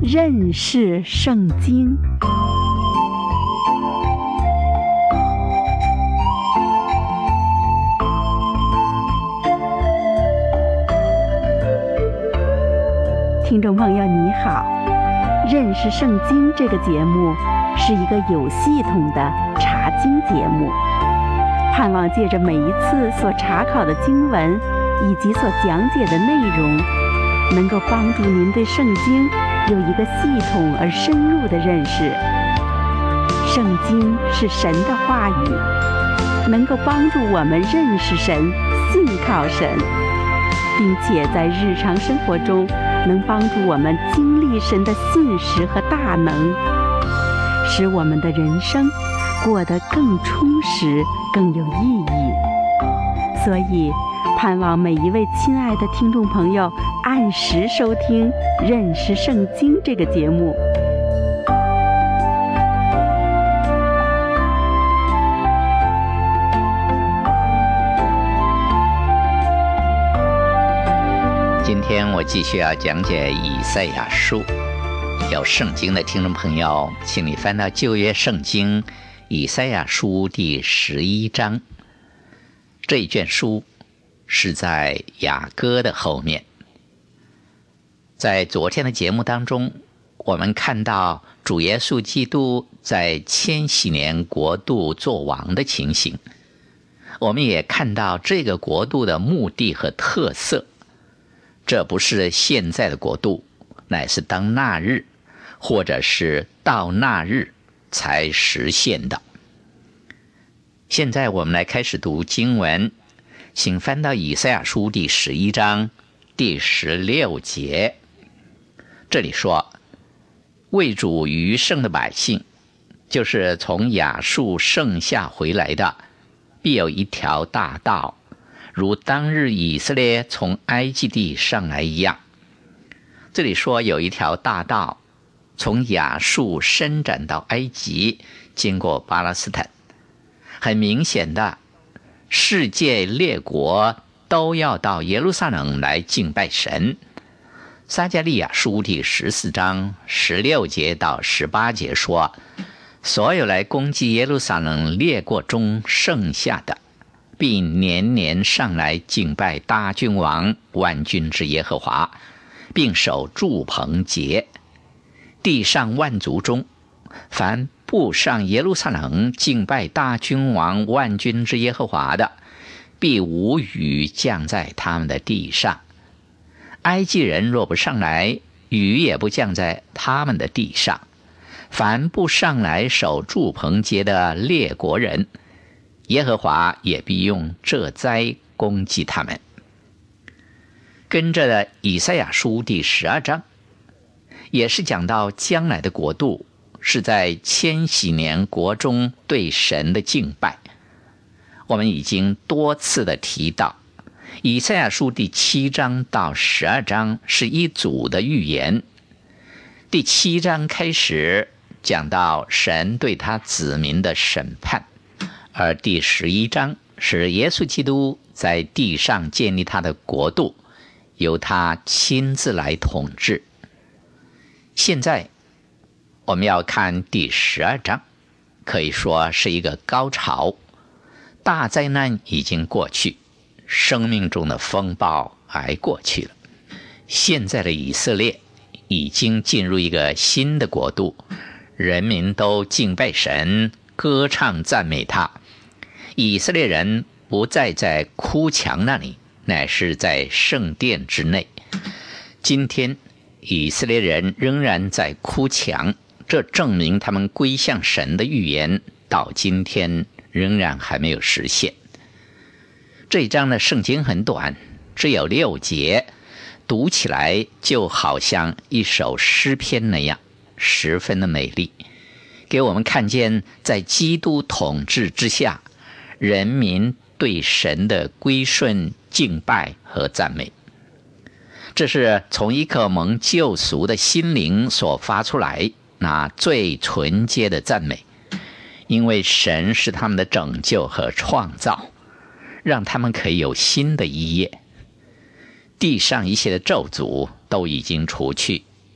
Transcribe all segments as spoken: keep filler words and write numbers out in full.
认识圣经。听众朋友你好，认识圣经这个节目是一个有系统的查经节目，盼望借着每一次所查考的经文以及所讲解的内容，能够帮助您对圣经有一个系统而深入的认识。圣经是神的话语，能够帮助我们认识神、信靠神，并且在日常生活中能帮助我们经历神的信实和大能，使我们的人生过得更充实、更有意义。所以盼望每一位亲爱的听众朋友按时收听《认识圣经》这个节目。 今天我继续要讲解以赛亚书。有圣经的听众朋友，请你翻到旧约圣经以赛亚书第十一章。这一卷书是在雅歌的后面。在昨天的节目当中，我们看到主耶稣基督在千禧年国度作王的情形，我们也看到这个国度的目的和特色。这不是现在的国度，乃是当那日或者是到那日才实现的。现在我们来开始读经文，请翻到以赛亚书第十一章第十六节。这里说，为主余剩的百姓，就是从亚述剩下回来的，必有一条大道，如当日以色列从埃及地上来一样。这里说有一条大道从亚述伸展到埃及，经过巴勒斯坦。很明显的，世界列国都要到耶路撒冷来敬拜神。撒迦利亚书第十四章十六节到十八节说，所有来攻击耶路撒冷列国中剩下的，必年年上来敬拜大君王万军之耶和华，并守住棚节。地上万族中，凡不上耶路撒冷敬拜大君王万军之耶和华的，必无雨降在他们的地上。埃及人若不上来，雨也不降在他们的地上。凡不上来守住棚节的列国人，耶和华也必用这灾攻击他们。跟着的以赛亚书第十二章，也是讲到将来的国度是在千禧年国中对神的敬拜。我们已经多次的提到，以赛亚书第七章到十二章是一组的预言。第七章开始讲到神对他子民的审判，而第十一章是耶稣基督在地上建立他的国度，由他亲自来统治。现在我们要看第十二章，可以说是一个高潮。大灾难已经过去，生命中的风暴挨过去了。现在的以色列已经进入一个新的国度，人民都敬拜神，歌唱赞美他。以色列人不再在哭墙那里，乃是在圣殿之内。今天以色列人仍然在哭墙，这证明他们归向神的预言到今天仍然还没有实现。这一章的圣经很短，只有六节，读起来就好像一首诗篇那样，十分的美丽，给我们看见在基督统治之下，人民对神的归顺、敬拜和赞美。这是从一颗蒙救赎的心灵所发出来那最纯洁的赞美，因为神是他们的拯救和创造，让他们可以有新的一页。地上一切的咒诅都已经除去，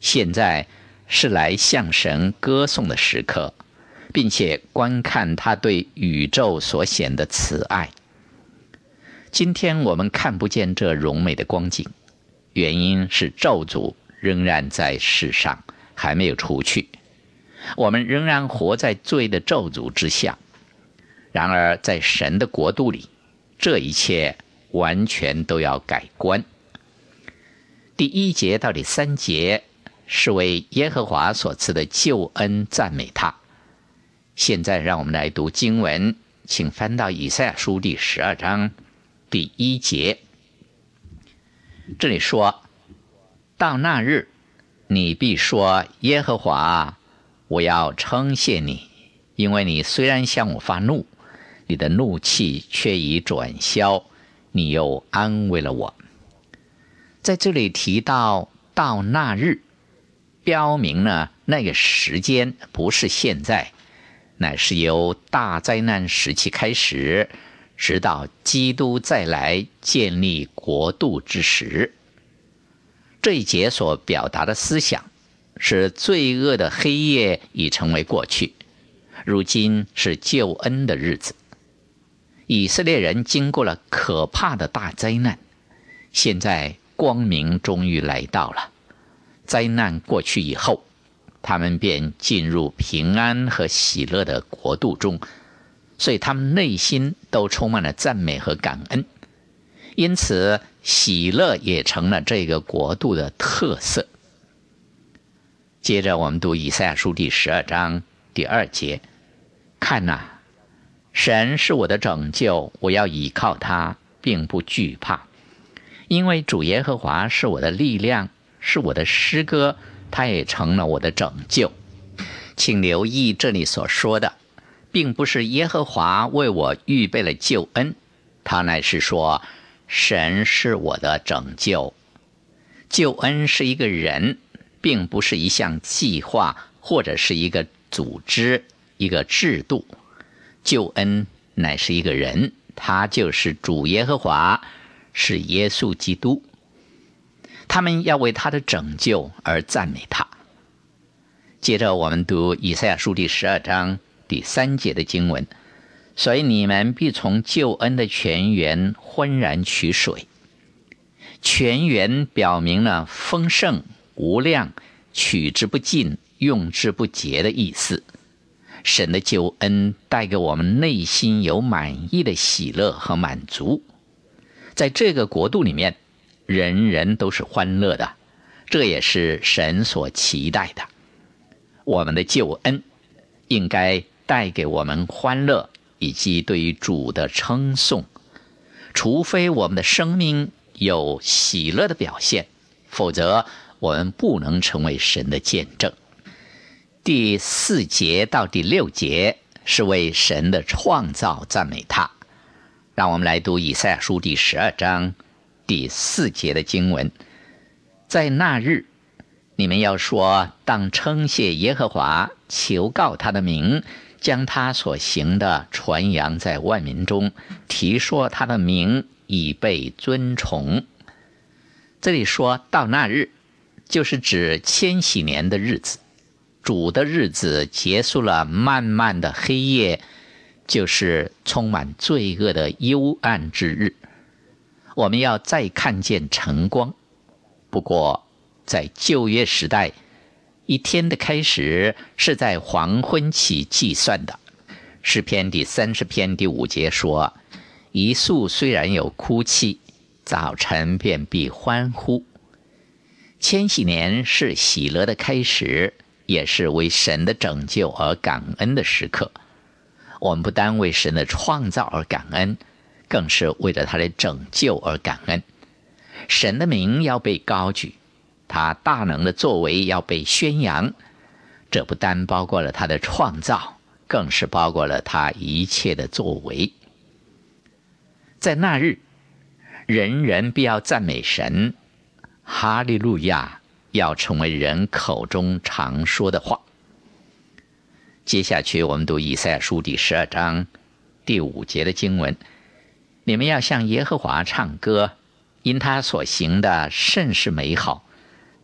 现在是来向神歌颂的时刻，并且观看他对宇宙所显的慈爱。今天我们看不见这荣美的光景，原因是咒诅仍然在世上，还没有除去，我们仍然活在罪的咒诅之下。然而在神的国度里，这一切完全都要改观。第一节到第三节是为耶和华所赐的救恩赞美他。现在让我们来读经文，请翻到以赛亚书第十二章第一节。这里说，到那日，你必说，耶和华，我要称谢你，因为你虽然向我发怒，你的怒气却已转消，你又安慰了我。在这里提到到那日，标明呢那个时间不是现在，乃是由大灾难时期开始，直到基督再来建立国度之时。这一节所表达的思想是罪恶的黑夜已成为过去，如今是救恩的日子。以色列人经过了可怕的大灾难，现在光明终于来到了。灾难过去以后，他们便进入平安和喜乐的国度中，所以他们内心都充满了赞美和感恩。因此喜乐也成了这个国度的特色。接着我们读以赛亚书第十二章第二节，看哪，神是我的拯救，我要倚靠他，并不惧怕，因为主耶和华是我的力量，是我的诗歌，他也成了我的拯救。请留意这里所说的，并不是耶和华为我预备了救恩，他乃是说神是我的拯救。救恩是一个人，并不是一项计划或者是一个组织、一个制度。救恩乃是一个人，他就是主耶和华，是耶稣基督。他们要为他的拯救而赞美他。接着我们读以赛亚书第十二章第三节的经文，所以你们必从救恩的泉源浑然取水。泉源表明了丰盛、无量、取之不尽、用之不竭的意思。神的救恩带给我们内心有满意的喜乐和满足。在这个国度里面，人人都是欢乐的，这也是神所期待的。我们的救恩应该带给我们欢乐以及对于主的称颂。除非我们的生命有喜乐的表现，否则我们不能成为神的见证。第四节到第六节是为神的创造赞美他。让我们来读以赛亚书第十二章第四节的经文。在那日，你们要说，当称谢耶和华，求告他的名，将他所行的传扬在万民中，提说他的名已被尊崇。这里说到那日，就是指千禧年的日子，主的日子结束了漫漫的黑夜，就是充满罪恶的幽暗之日。我们要再看见晨光。不过在旧约时代，一天的开始是在黄昏起计算的。诗篇第三十篇第五节说，一宿虽然有哭泣，早晨便必欢呼。千禧年是喜乐的开始，也是为神的拯救而感恩的时刻。我们不单为神的创造而感恩，更是为了他的拯救而感恩。神的名要被高举，他大能的作为要被宣扬。这不单包括了他的创造，更是包括了他一切的作为。在那日，人人必要赞美神，哈利路亚要成为人口中常说的话。接下去我们读以赛亚书第十二章第五节的经文。你们要向耶和华唱歌，因他所行的甚是美好，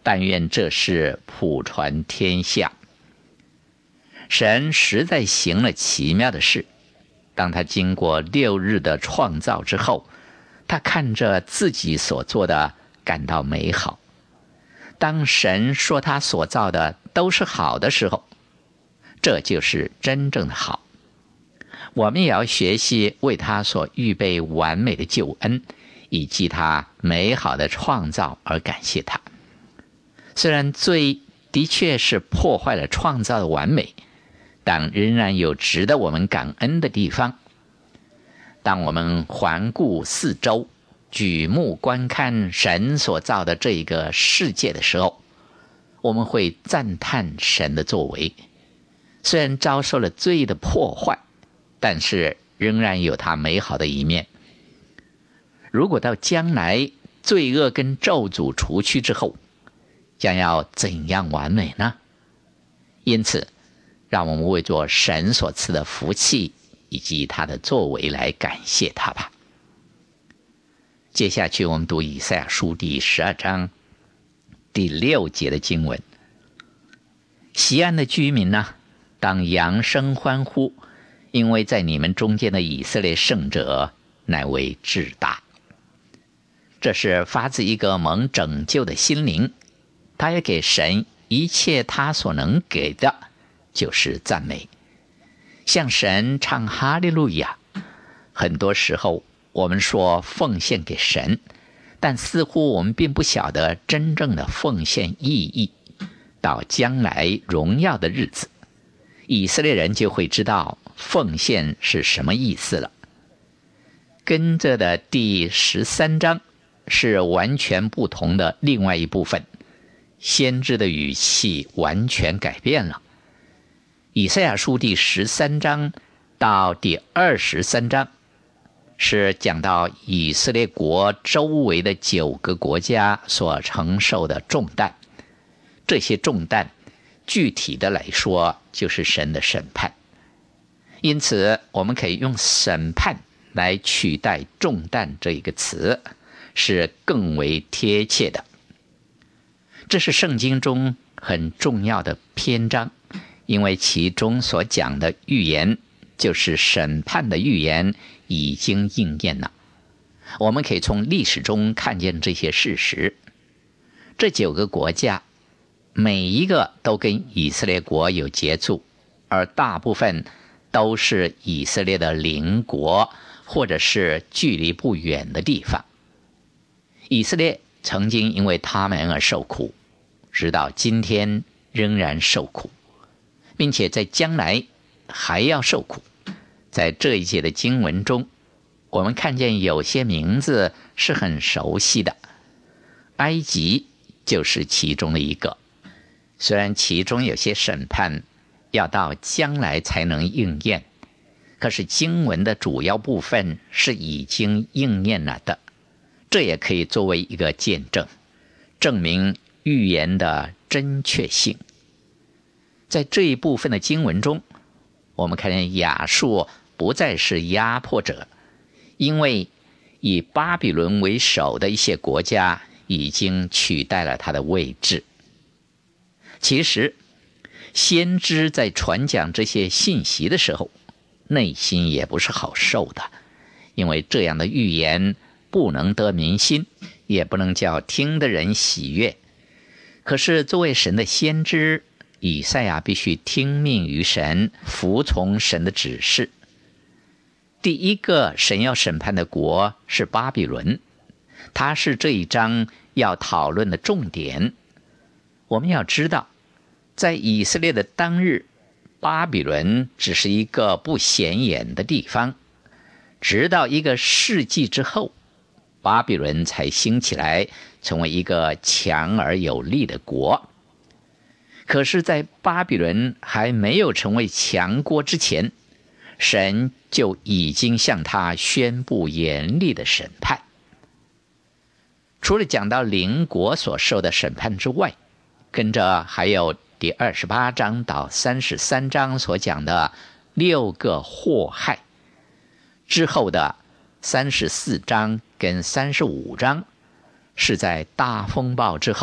但愿这事普传天下。神实在行了奇妙的事，当他经过六日的创造之后，他看着自己所做的感到美好。当神说他所造的都是好的时候，这就是真正的好。我们也要学习为他所预备完美的救恩，以及他美好的创造而感谢他。虽然罪的确是破坏了创造的完美，但仍然有值得我们感恩的地方。当我们环顾四周，举目观看神所造的这个世界的时候，我们会赞叹神的作为。虽然遭受了罪的破坏，但是仍然有它美好的一面。如果到将来罪恶跟咒诅除去之后，将要怎样完美呢？因此让我们为着神所赐的福气以及他的作为来感谢他吧。接下去我们读以赛亚书第十二章第六节的经文。西安的居民呢，当扬声欢呼，因为在你们中间的以色列圣者乃为至大。这是发自一个蒙拯救的心灵，他也给神一切他所能给的，就是赞美，向神唱哈利路亚。很多时候我们说奉献给神，但似乎我们并不晓得真正的奉献意义。到将来荣耀的日子，以色列人就会知道奉献是什么意思了。跟着的第十三章是完全不同的另外一部分，先知的语气完全改变了。以赛亚书第十三章到第二十三章是讲到以色列国周围的九个国家所承受的重担。这些重担具体的来说就是神的审判，因此我们可以用审判来取代重担这一个词，是更为贴切的。这是圣经中很重要的篇章，因为其中所讲的预言，就是审判的预言已经应验了。我们可以从历史中看见这些事实。这九个国家每一个都跟以色列国有接触，而大部分都是以色列的邻国，或者是距离不远的地方。以色列曾经因为他们而受苦，直到今天仍然受苦，并且在将来还要受苦。在这一节的经文中，我们看见有些名字是很熟悉的，埃及就是其中的一个。虽然其中有些审判要到将来才能应验，可是经文的主要部分是已经应验了的。这也可以作为一个见证，证明预言的真确性。在这一部分的经文中，我们看见亚述不再是压迫者，因为以巴比伦为首的一些国家已经取代了他的位置。其实先知在传讲这些信息的时候，内心也不是好受的，因为这样的预言不能得民心，也不能叫听的人喜悦。可是作为神的先知，以赛亚必须听命于神，服从神的指示。第一个神要审判的国是巴比伦，它是这一章要讨论的重点。我们要知道，在以色列的当日，巴比伦只是一个不显眼的地方，直到一个世纪之后，巴比伦才兴起来，成为一个强而有力的国。可是在巴比伦还没有成为强国之前，神就已经向他宣布严厉的审判。除了讲到邻国所受的审判之外，跟着还有第二十八章到三十三章所讲的六个祸害，之后的三十四章跟三十五章是在大风暴之后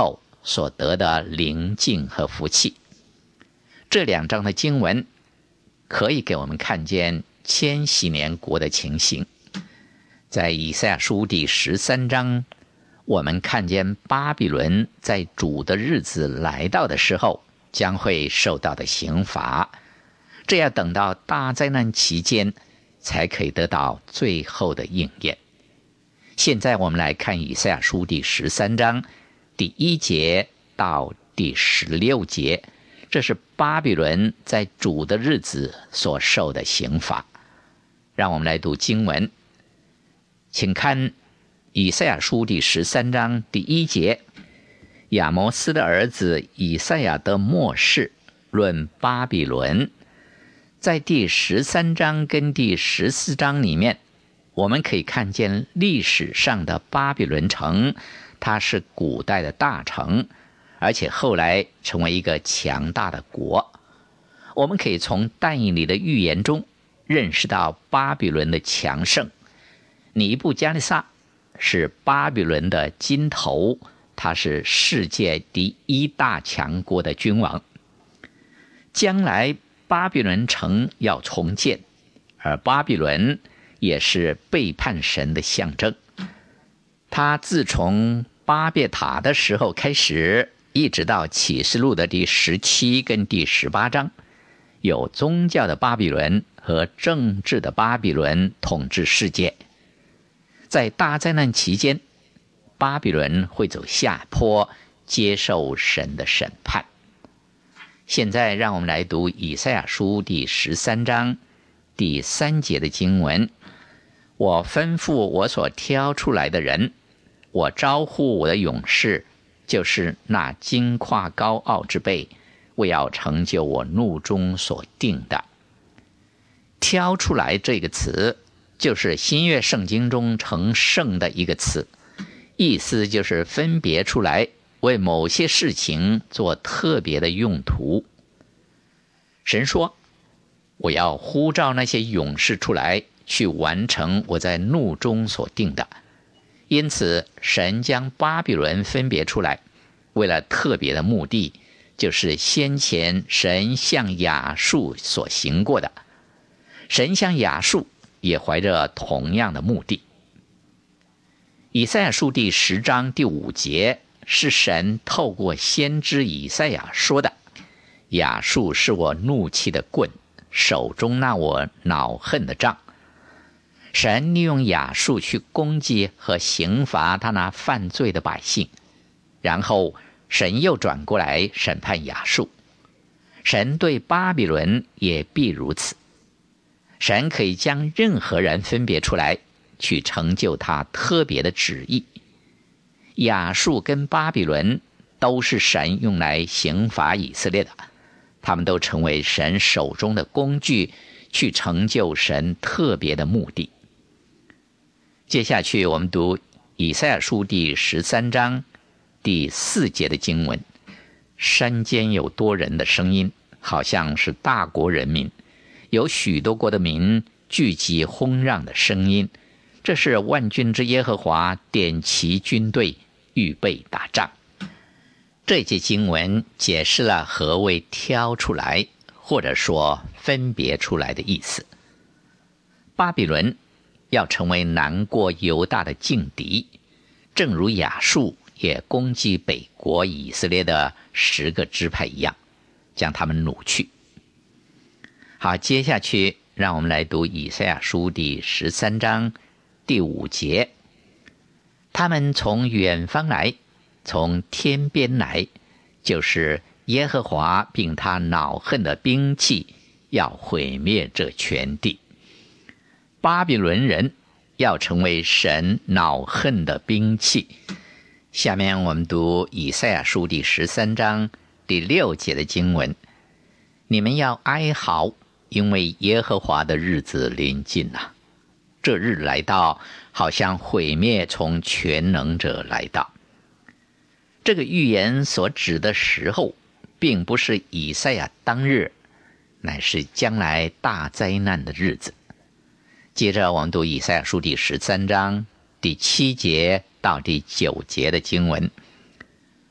所得的灵境和福气。这两章的经文可以给我们看见千禧年国的情形。在以赛亚书第十三章，我们看见巴比伦在主的日子来到的时候将会受到的刑罚，这要等到大灾难期间才可以得到最后的应验。现在我们来看以赛亚书第十三章第一节到第十六节，这是巴比伦在主的日子所受的刑罚。让我们来读经文，请看以赛亚书第十三章第一节，亚摩斯的儿子以赛亚的末世论巴比伦。在第十三章跟第十四章里面，我们可以看见历史上的巴比伦城，它是古代的大城，而且后来成为一个强大的国。我们可以从但以理的预言中认识到巴比伦的强盛。尼布加尼撒是巴比伦的金头，他是世界第一大强国的君王。将来巴比伦城要重建，而巴比伦也是背叛神的象征。他自从巴别塔的时候开始，一直到启示录的第十七跟第十八章，有宗教的巴比伦和政治的巴比伦统治世界。在大灾难期间，巴比伦会走下坡，接受神的审判。现在让我们来读以赛亚书第十三章第三节的经文。我吩咐我所挑出来的人，我招呼我的勇士，就是那矜夸高傲之辈，为要成就我怒中所定的。挑出来这个词，就是新约圣经中成圣的一个词，意思就是分别出来，为某些事情做特别的用途。神说，我要呼召那些勇士出来，去完成我在怒中所定的。因此神将巴比伦分别出来，为了特别的目的，就是先前神向亚述所行过的。神向亚述也怀着同样的目的。以赛亚书第十章第五节是神透过先知以赛亚说的，亚述是我怒气的棍，手中那我恼恨的杖。神利用亚述去攻击和刑罚他那犯罪的百姓，然后神又转过来审判亚述。神对巴比伦也必如此。神可以将任何人分别出来，去成就他特别的旨意。亚述跟巴比伦都是神用来刑罚以色列的，他们都成为神手中的工具，去成就神特别的目的。接下去我们读以赛亚书第十三章第四节的经文。山间有多人的声音，好像是大国人民，有许多国的民聚集轰嚷的声音，这是万军之耶和华点齐军队，预备打仗。这节经文解释了何谓挑出来，或者说分别出来的意思。巴比伦要成为南国犹大的劲敌，正如亚述也攻击北国以色列的十个支派一样，将他们掳去。好，接下去让我们来读以赛亚书第十三章第五节。他们从远方来，从天边来，就是耶和华并他恼恨的兵器，要毁灭这全地。巴比伦人要成为神恼恨的兵器。下面我们读以赛亚书第十三章第六节的经文。你们要哀嚎，因为耶和华的日子临近了。这日来到，好像毁灭从全能者来到。这个预言所指的时候，并不是以赛亚当日，乃是将来大灾难的日子。接着我们读以赛亚书第十三章第七节到第九节的经文。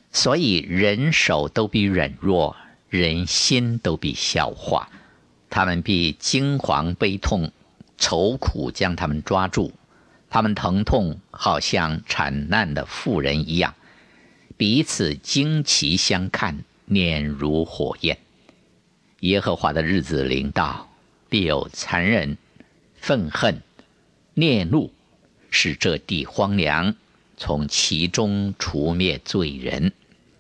所以人手都必软弱，人心都必消化，他们必惊惶悲痛，愁苦将他们抓住，他们疼痛好像产难的妇人一样，彼此惊奇相看，脸如火焰。耶和华的日子临到，必有残忍、愤恨、烈怒，使这地荒凉，从其中除灭罪人。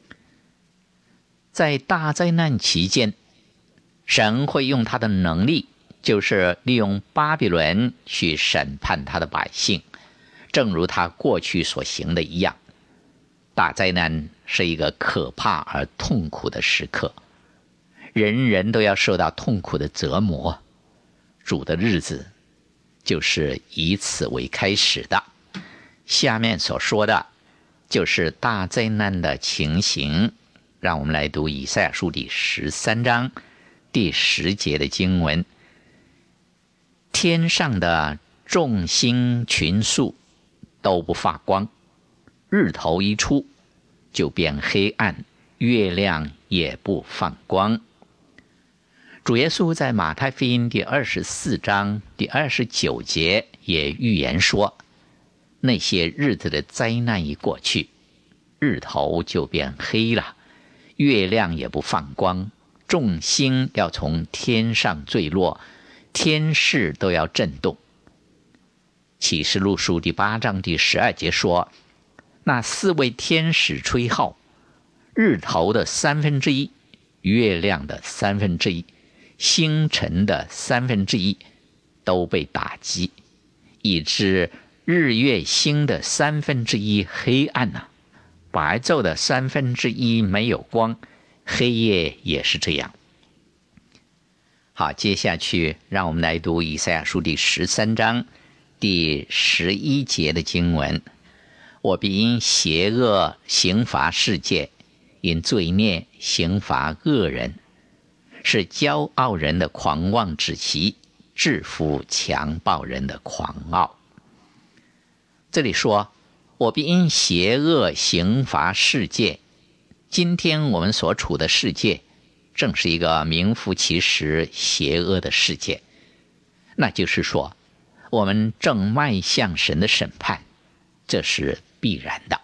在大灾难期间，神会用他的能力，就是利用巴比伦去审判他的百姓，正如他过去所行的一样。大灾难是一个可怕而痛苦的时刻，人人都要受到痛苦的折磨。主的日子就是以此为开始的。下面所说的就是大灾难的情形。让我们来读以赛亚书第十三章第十节的经文。天上的众星群宿都不发光，日头一出就变黑暗，月亮也不放光。主耶稣在马太福音第二十四章第二十九节也预言说，那些日子的灾难一过去，日头就变黑了，月亮也不放光，众星要从天上坠落，天势都要震动。启示录书第八章第十二节说，那四位天使吹号，日头的三分之一，月亮的三分之一，星辰的三分之一都被打击，以致日月星的三分之一黑暗啊，白昼的三分之一没有光，黑夜也是这样。好，接下去让我们来读以赛亚书第十三章第十一节的经文。我必因邪恶刑罚世界，因罪孽刑罚恶人，是骄傲人的狂妄之期，制服强暴人的狂傲。这里说，我必因邪恶刑罚世界。今天我们所处的世界，正是一个名副其实邪恶的世界。那就是说，我们正迈向神的审判，这是必然的。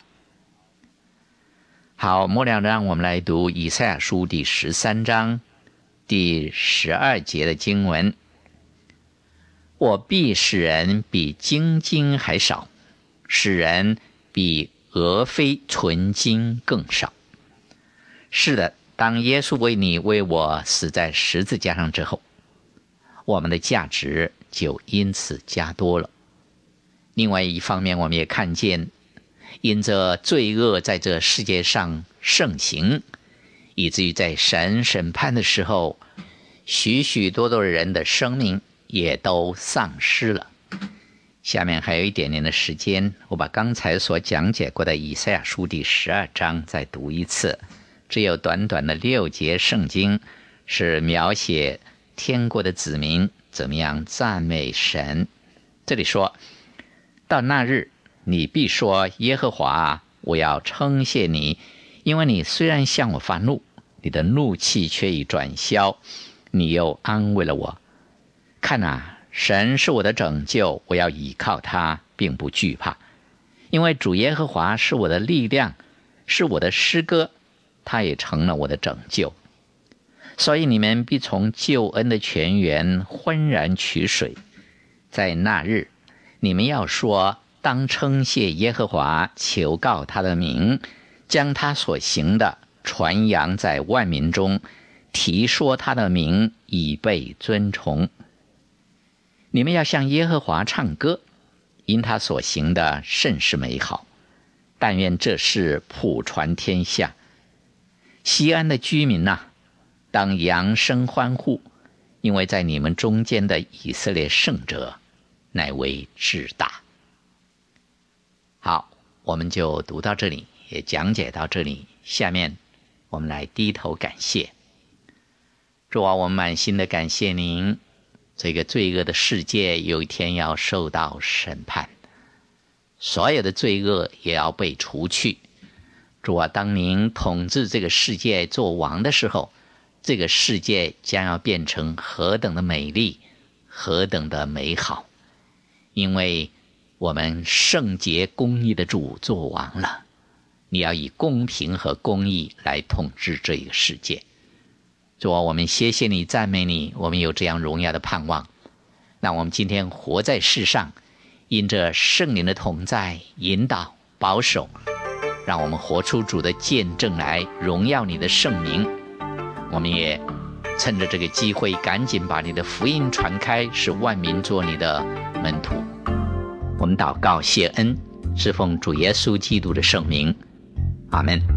好，末了让我们来读以赛亚书第十三章第十二节的经文。我必使人比精金还少，使人比俄非纯金更少。是的，当耶稣为你为我死在十字架上之后，我们的价值就因此加多了。另外一方面，我们也看见，因着罪恶在这世界上盛行，以至于在神审判的时候，许许多多人的生命也都丧失了。下面还有一点点的时间，我把刚才所讲解过的以赛亚书第十二章再读一次。只有短短的六节圣经，是描写天国的子民怎么样赞美神。这里说，到那日，你必说，耶和华，我要称谢你，因为你虽然向我发怒，你的怒气却已转消，你又安慰了我。看啊，神是我的拯救，我要倚靠他，并不惧怕，因为主耶和华是我的力量，是我的诗歌，他也成了我的拯救。所以你们必从救恩的泉源欢然取水。在那日，你们要说，当称谢耶和华，求告他的名，将他所行的传扬在万民中，提说他的名，以被尊崇。你们要向耶和华唱歌，因他所行的甚是美好。但愿这事普传天下。西安的居民啊，当扬声欢呼，因为在你们中间的以色列圣者乃为至大。好，我们就读到这里，也讲解到这里。下面我们来低头感谢。主啊，我们满心的感谢您，这个罪恶的世界有一天要受到审判，所有的罪恶也要被除去。 主啊，当您统治这个世界做王的时候，这个世界将要变成何等的美丽，何等的美好。因为我们圣洁公义的主做王了，你要以公平和公义来统治这个世界。主啊，我们谢谢你，赞美你，我们有这样荣耀的盼望。那我们今天活在世上，因着圣灵的同在、引导、保守，让我们活出主的见证来，荣耀你的圣名。我们也趁着这个机会，赶紧把你的福音传开，使万民做你的门徒。我们祷告谢恩，是奉主耶稣基督的圣名，阿们。